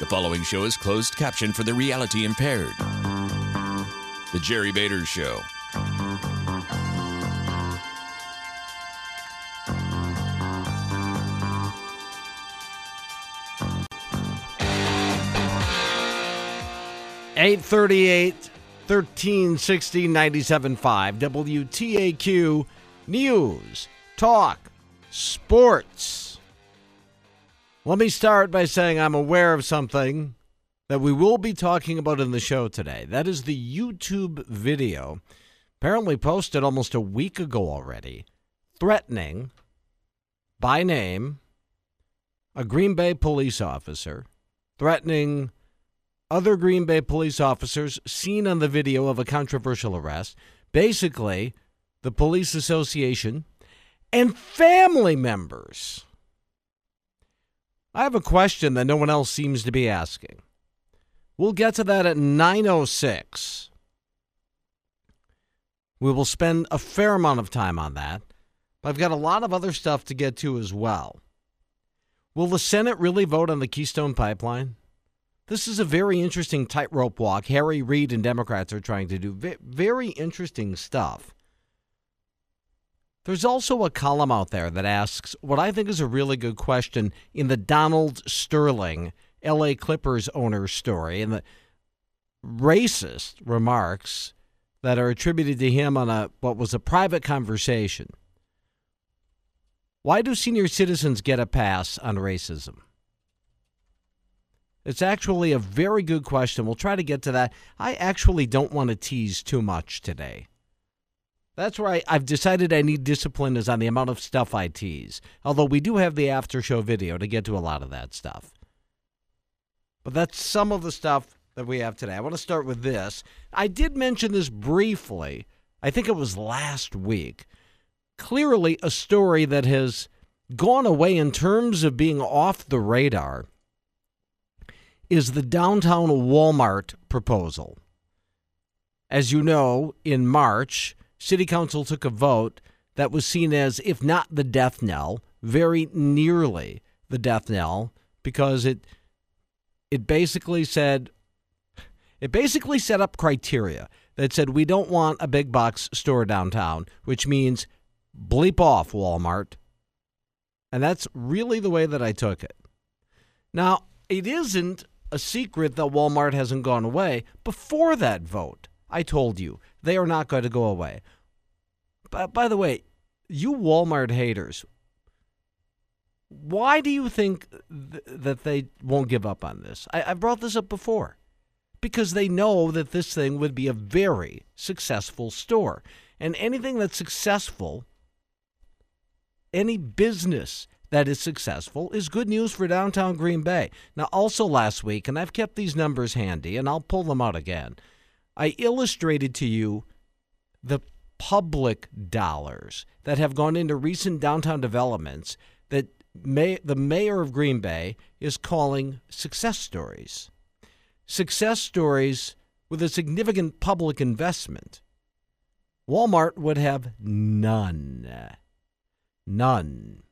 The following show is closed caption for the reality impaired. The Jerry Bader Show. (8:38), 1360 97.5 WTAQ News, Talk, Sports. Let me start by saying I'm aware of something that we will be talking about in the show today. That is the YouTube video, apparently posted almost a week ago already, threatening, by name, a Green Bay police officer, threatening other Green Bay police officers seen on the video of a controversial arrest, basically the police association, and family members. I have a question that no one else seems to be asking. We'll get to that at 9:06. We will spend a fair amount of time on that, but I've got a lot of other stuff to get to as well. Will the Senate really vote on the Keystone Pipeline? This is a very interesting tightrope walk Harry Reid and Democrats are trying to do. Very interesting stuff. There's also a column out there that asks what I think is a really good question in the Donald Sterling, L.A. Clippers owner story, and the racist remarks that are attributed to him on what was a private conversation. Why do senior citizens get a pass on racism? It's actually a very good question. We'll try to get to that. I actually don't want to tease too much today. That's where I've decided I need discipline is on the amount of stuff I tease. Although we do have the after show video to get to a lot of that stuff. But that's some of the stuff that we have today. I want to start with this. I did mention this briefly. I think it was last week. Clearly a story that has gone away in terms of being off the radar is the downtown Walmart proposal. As you know, in March, City Council took a vote that was seen as, if not the death knell, very nearly the death knell, because it basically set up criteria that said we don't want a big box store downtown, which means bleep off Walmart. And that's really the way that I took it. Now, it isn't a secret that Walmart hasn't gone away. Before that vote, I told you they are not going to go away. By the way, you Walmart haters, why do you think that they won't give up on this? I brought this up before. Because they know that this thing would be a very successful store. And anything that's successful, any business that is successful, is good news for downtown Green Bay. Now, also last week, and I've kept these numbers handy, and I'll pull them out again, I illustrated to you the public dollars that have gone into recent downtown developments that the mayor of Green Bay is calling success stories. Success stories with a significant public investment. Walmart would have none. None.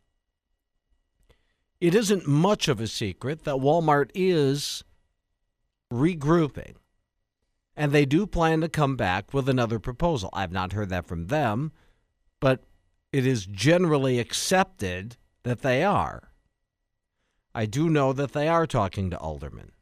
It isn't much of a secret that Walmart is regrouping. And they do plan to come back with another proposal. I've not heard that from them, but it is generally accepted that they are. I do know that they are talking to aldermen.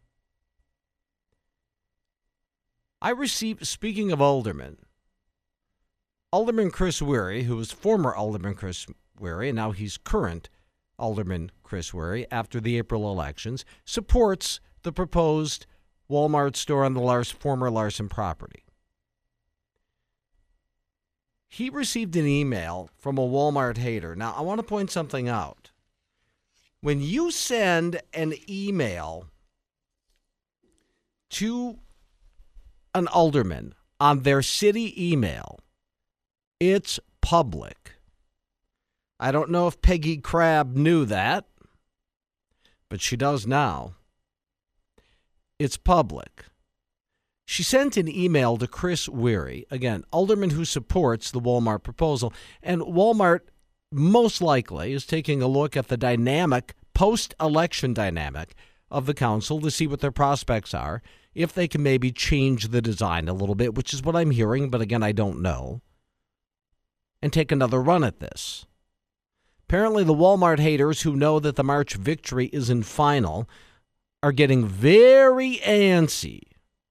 I received, speaking of aldermen, Alderman Chris Weary, who was former Alderman Chris Weary, and now he's current Alderman Chris Weary after the April elections, supports the proposed Walmart store on the former Larson property. He received an email from a Walmart hater. Now, I want to point something out. When you send an email to an alderman on their city email, it's public. I don't know if Peggy Crabb knew that, but she does now. It's public. She sent an email to Chris Weary, again, alderman who supports the Walmart proposal, and Walmart most likely is taking a look at the dynamic, post-election dynamic of the council to see what their prospects are, if they can maybe change the design a little bit, which is what I'm hearing, but again, I don't know, and take another run at this. Apparently, the Walmart haters who know that the March victory isn't final are getting very antsy.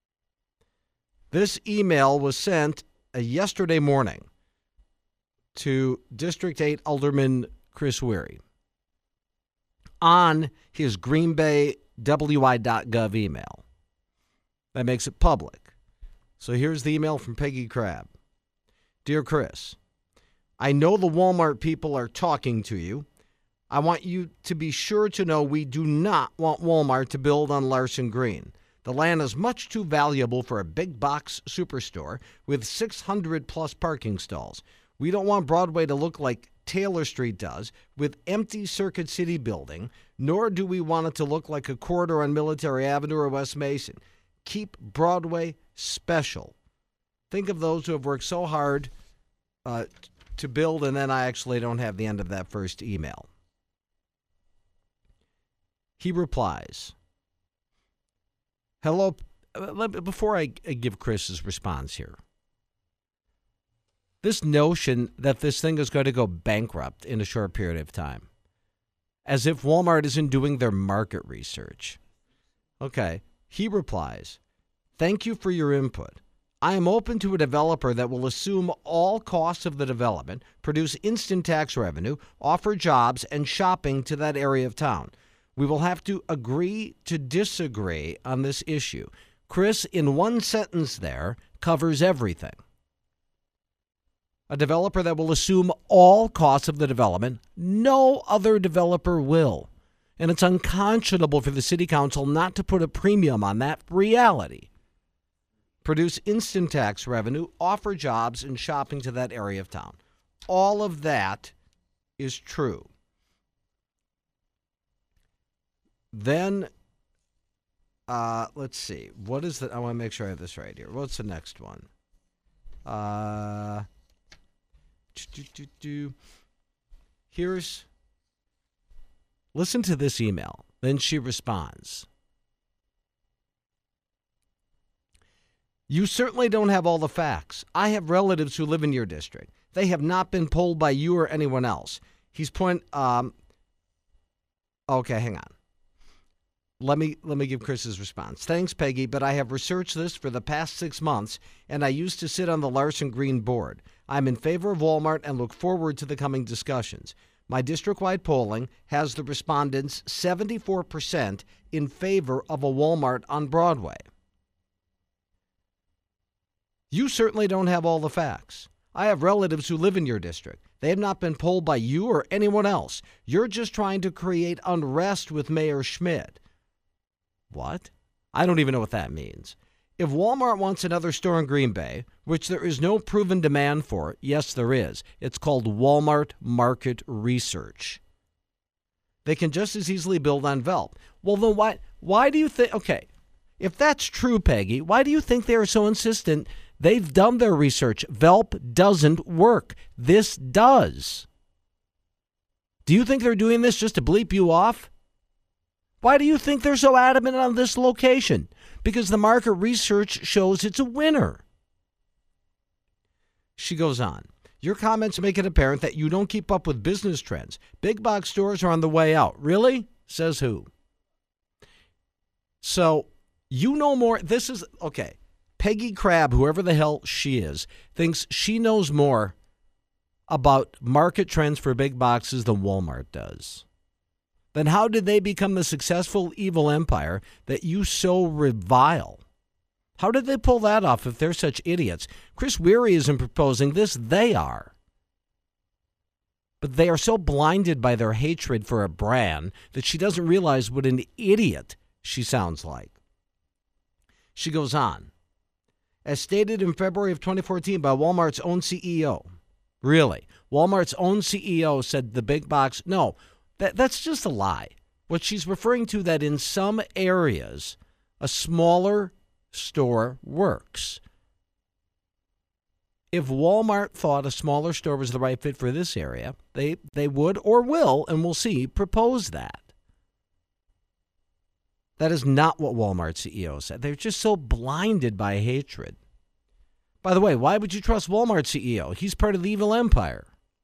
This email was sent yesterday morning to District 8 Alderman Chris Weary on his Green Bay WI.gov email. That makes it public. So here's the email from Peggy Crabb. Dear Chris, I know the Walmart people are talking to you. I want you to be sure to know we do not want Walmart to build on Larson Green. The land is much too valuable for a big box superstore with 600-plus parking stalls. We don't want Broadway to look like Taylor Street does, with empty Circuit City building, nor do we want it to look like a corridor on Military Avenue or West Mason. Keep Broadway special. Think of those who have worked so hard to build, and then I actually don't have the end of that first email. He replies, hello, before I give Chris's response here, this notion that this thing is going to go bankrupt in a short period of time, as if Walmart isn't doing their market research. Okay, he replies, thank you for your input. I am open to a developer that will assume all costs of the development, produce instant tax revenue, offer jobs and shopping to that area of town. We will have to agree to disagree on this issue. Chris, in one sentence there, covers everything. A developer that will assume all costs of the development, no other developer will. And it's unconscionable for the city council not to put a premium on that reality. Produce instant tax revenue, offer jobs and shopping to that area of town. All of that is true. Then, let's see. What is the? I want to make sure I have this right here. What's the next one? Listen to this email. Then she responds. You certainly don't have all the facts. I have relatives who live in your district. They have not been polled by you or anyone else. He's okay, hang on. Let me give Chris's response. Thanks, Peggy, but I have researched this for the past 6 months, and I used to sit on the Larson Green board. I'm in favor of Walmart and look forward to the coming discussions. My district-wide polling has the respondents 74% in favor of a Walmart on Broadway. You certainly don't have all the facts. I have relatives who live in your district. They have not been polled by you or anyone else. You're just trying to create unrest with Mayor Schmidt. What? I don't even know what that means. If Walmart wants another store in Green Bay, which there is no proven demand for, yes, there is. It's called Walmart Market Research. They can just as easily build on Velp. Well, then why do you think, okay, if that's true, Peggy, why do you think they are so insistent? They've done their research. Velp doesn't work. This does. Do you think they're doing this just to bleep you off? Why do you think they're so adamant on this location? Because the market research shows it's a winner. She goes on. Your comments make it apparent that you don't keep up with business trends. Big box stores are on the way out. Really? Says who? So, you know more. This is, okay. Peggy Crabb, whoever the hell she is, thinks she knows more about market trends for big boxes than Walmart does. Then how did they become the successful evil empire that you so revile? How did they pull that off if they're such idiots? Chris Weary isn't proposing this. They are. But they are so blinded by their hatred for a brand that she doesn't realize what an idiot she sounds like. She goes on. As stated in February of 2014 by Walmart's own CEO. Really? Walmart's own CEO said the big box. No, that's just a lie. What she's referring to that in some areas, a smaller store works. If Walmart thought a smaller store was the right fit for this area, they would or will, and we'll see, propose that. That is not what Walmart CEO said. They're just so blinded by hatred. By the way, why would you trust Walmart CEO? He's part of the evil empire.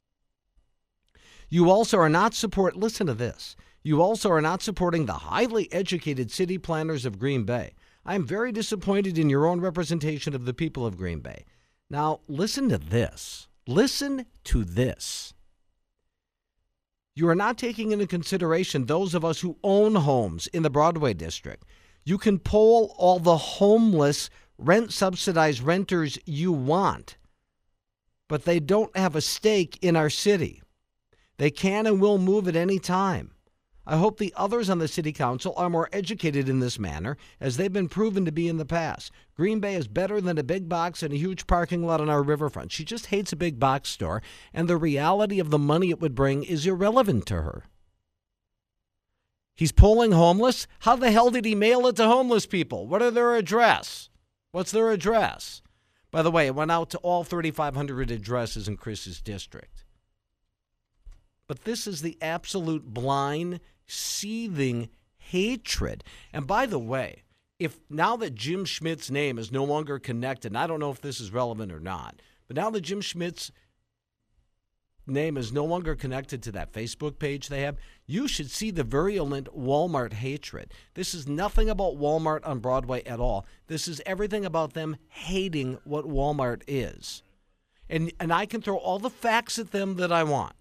You also are not listen to this. You also are not supporting the highly educated city planners of Green Bay. I am very disappointed in your own representation of the people of Green Bay. Now, listen to this. Listen to this. You are not taking into consideration those of us who own homes in the Broadway district. You can poll all the homeless, rent-subsidized renters you want, but they don't have a stake in our city. They can and will move at any time. I hope the others on the city council are more educated in this manner, as they've been proven to be in the past. Green Bay is better than a big box and a huge parking lot on our riverfront. She just hates a big box store, and the reality of the money it would bring is irrelevant to her. He's polling homeless? How the hell did he mail it to homeless people? What are their address? What's their address? By the way, it went out to all 3,500 addresses in Chris's district. But this is the absolute blind, seething hatred. And by the way, if now that Jim Schmidt's name is no longer connected, and I don't know if this is relevant or not, but now that Jim Schmidt's name is no longer connected to that Facebook page they have, you should see the virulent Walmart hatred. This is nothing about Walmart on Broadway at all. This is everything about them hating what Walmart is. And I can throw all the facts at them that I want.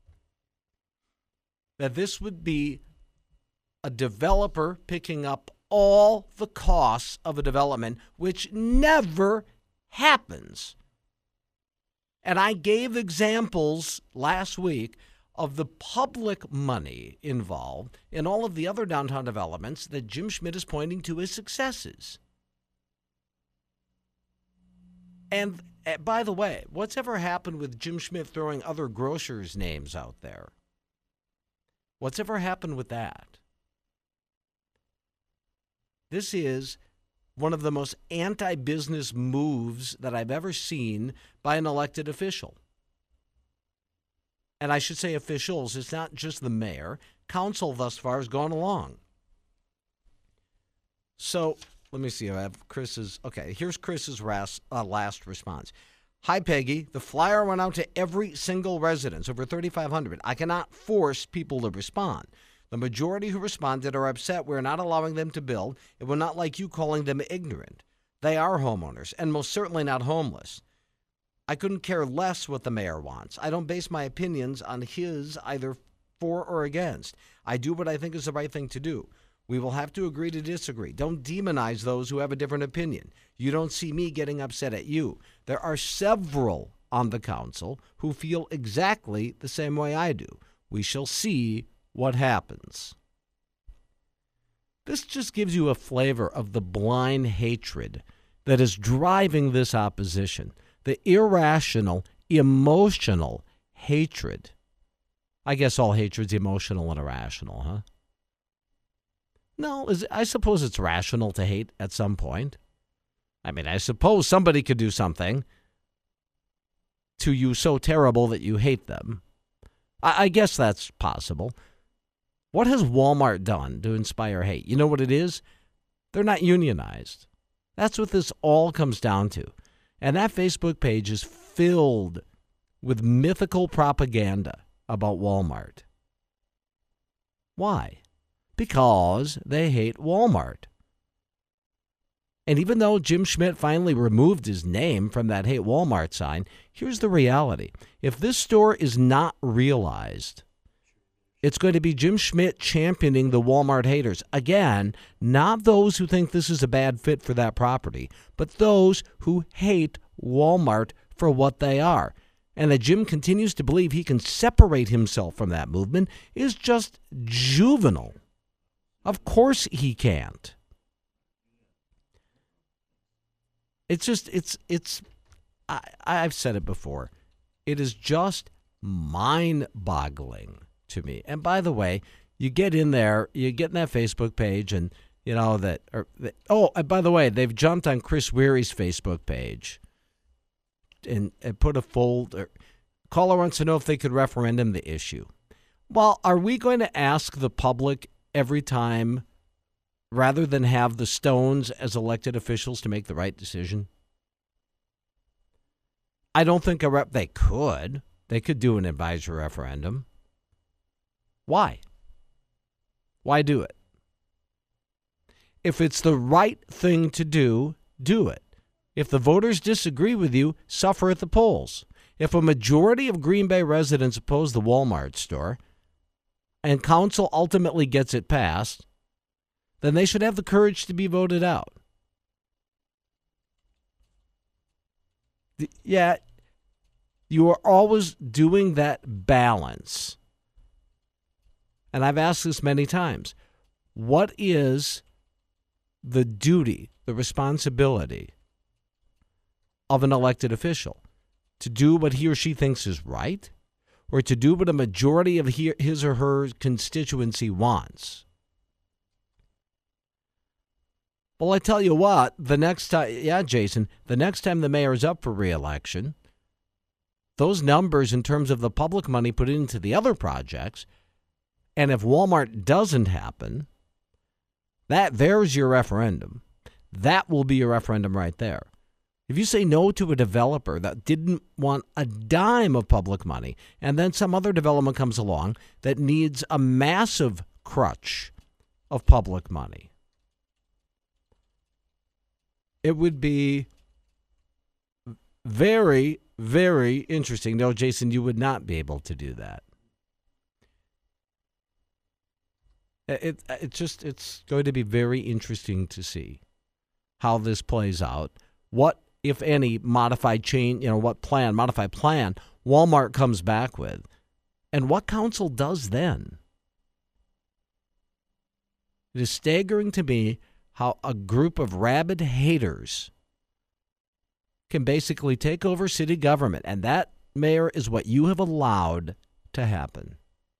That this would be a developer picking up all the costs of a development, which never happens. And I gave examples last week of the public money involved in all of the other downtown developments that Jim Schmidt is pointing to as successes. And by the way, what's ever happened with Jim Schmidt throwing other grocers' names out there? What's ever happened with that? This is one of the most anti-business moves that I've ever seen by an elected official. And I should say officials, it's not just the mayor. Council thus far has gone along. So let me see. I have Chris's. Okay, here's Chris's last response. Hi, Peggy. The flyer went out to every single residence, over 3,500. I cannot force people to respond. The majority who responded are upset we're not allowing them to build, and we're not like you calling them ignorant. They are homeowners, and most certainly not homeless. I couldn't care less what the mayor wants. I don't base my opinions on his either for or against. I do what I think is the right thing to do. We will have to agree to disagree. Don't demonize those who have a different opinion. You don't see me getting upset at you. There are several on the council who feel exactly the same way I do. We shall see what happens. This just gives you a flavor of the blind hatred that is driving this opposition. The irrational, emotional hatred. I guess all hatred's emotional and irrational, huh? No, I suppose it's rational to hate at some point. I mean, I suppose somebody could do something to you so terrible that you hate them. I guess that's possible. What has Walmart done to inspire hate? You know what it is? They're not unionized. That's what this all comes down to. And that Facebook page is filled with mythical propaganda about Walmart. Why? Because they hate Walmart. And even though Jim Schmidt finally removed his name from that Hate Walmart sign, here's the reality. If this store is not realized, it's going to be Jim Schmidt championing the Walmart haters. Again, not those who think this is a bad fit for that property, but those who hate Walmart for what they are. And that Jim continues to believe he can separate himself from that movement is just juvenile. Of course he can't. I've said it before. It is just mind-boggling to me. And by the way, you get in there, you get in that Facebook page, and you know that. And by the way, they've jumped on Chris Weary's Facebook page and put a folder. Caller wants to know if they could referendum the issue. Well, are we going to ask the public every time rather than have the Stones as elected officials to make the right decision? I don't think they could. They could do an advisory referendum. Why? Why do it? If it's the right thing to do, do it. If the voters disagree with you, suffer at the polls. If a majority of Green Bay residents oppose the Walmart store and council ultimately gets it passed, then they should have the courage to be voted out. Yeah, you are always doing that balance. And I've asked this many times. What is the duty, the responsibility of an elected official? To do what he or she thinks is right, or to do what a majority of his or her constituency wants? Well, I tell you what, the next time, Jason, the next time the mayor is up for re-election, those numbers in terms of the public money put into the other projects, and if Walmart doesn't happen, there's your referendum. That will be your referendum right there. If you say no to a developer that didn't want a dime of public money, and then some other development comes along that needs a massive crutch of public money, it would be very, very interesting. No, Jason, you would not be able to do that. It's going to be very interesting to see how this plays out. What, if any, modified plan Walmart comes back with, and what council does then. It is staggering to me how a group of rabid haters can basically take over city government, and that, Mayor, is what you have allowed to happen.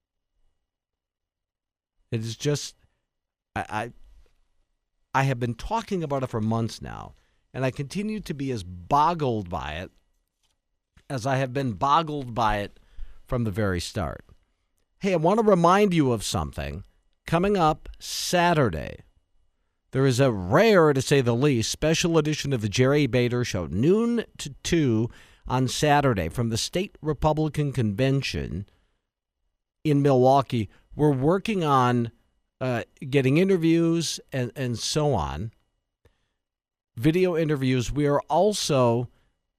It is just, I have been talking about it for months now, and I continue to be as boggled by it as I have been boggled by it from the very start. Hey, I want to remind you of something. Coming up Saturday, there is a rare, to say the least, special edition of the Jerry Bader Show, noon to 2 on Saturday from the State Republican Convention in Milwaukee. We're working on getting interviews and so on, video interviews. We are also,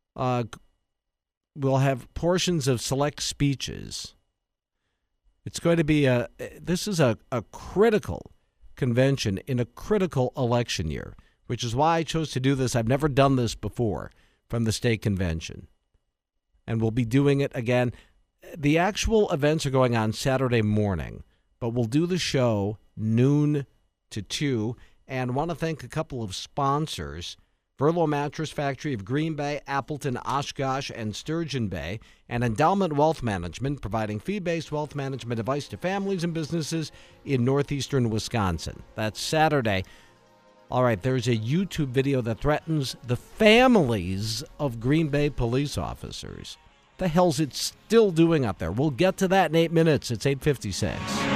we'll have portions of select speeches. It's going to be this is a critical convention in a critical election year, which is why I chose to do this. I've never done this before from the state convention, and we'll be doing it again. The actual events are going on Saturday morning, but we'll do the show noon to 2, and want to thank a couple of sponsors: Verlo Mattress Factory of Green Bay, Appleton, Oshkosh, and Sturgeon Bay, and Endowment Wealth Management, providing fee-based wealth management advice to families and businesses in northeastern Wisconsin. That's Saturday. All right, there's a YouTube video that threatens the families of Green Bay police officers. The hell's it still doing up there? We'll get to that in 8 minutes. It's 8:56.